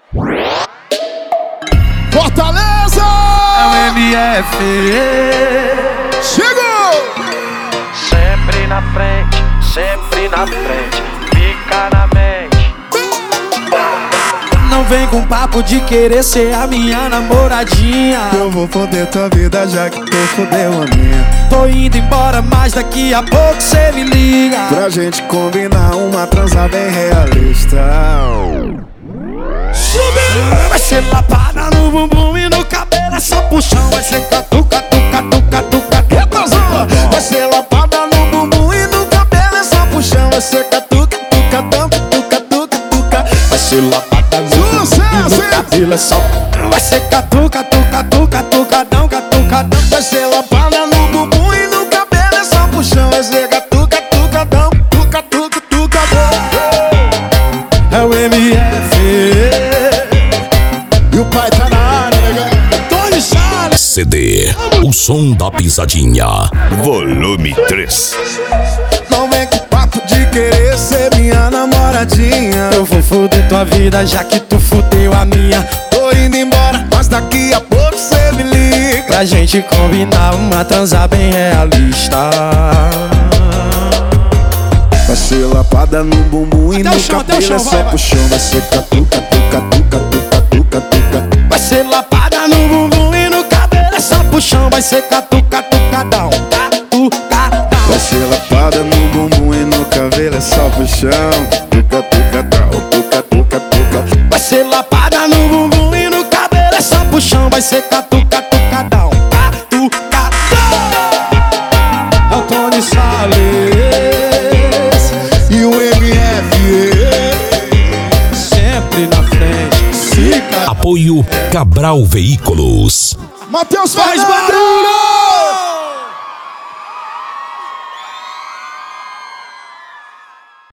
Fortaleza! É o MF. Chegou! Sempre na frente, fica na mente. Não vem com papo de querer ser a minha namoradinha. Eu vou foder tua vida já que tu fodeu a minha. Tô indo embora, mas daqui a pouco cê me liga. Pra gente combinar uma transa bem realista. Vai ser lapada no bumbum e no cabelo é só puxão. Vai ser catuca, tuca, tuca, tuca. Vai ser lapada no bumbum e no cabelo é só puxão. Vai ser catuca, tuca, tuca, tuca, tuca, tuca. Vai ser lapada no bumbum e no cabelo é só. Vai ser catuca, tuca, tuca, tucadão, catucadão. Vai ser lapada no bumbum e no cabelo é só puxão. Vai ser catuca, tucadão, tuca, tuca, tucadão. É o MF. E o pai tá na área, nega. Tony Salles. CD, o som da pisadinha. Volume 3. Não vem com papo de querer ser minha namoradinha. Eu vou foder tua vida já que tu fudeu a minha. Tô indo embora, mas daqui a pouco cê me liga. Pra gente combinar uma transa bem realista. Vai ser lapada no bumbum e Até o no chão, até o cabelo chão, é só vai, vai. puxão. Vai ser catuca, tuca, tuca, tuca, tuca, tuca. Vai ser lapada no bumbum e no cabelo é só puxão. Vai ser catuca, tucadão, catucadão. Vai ser lapada no bumbum e no cabelo é só puxão. Tuca, tuca, tuca, tuca, tuca. Vai ser lapada no bumbum e no cabelo é só puxão. Vai ser catuca, tucadão, catucadão. É o Tony Salles E o MF sempre na frente. Fica. Apoio Cabral Veículos. Matheus Faz Fernandes. barulho!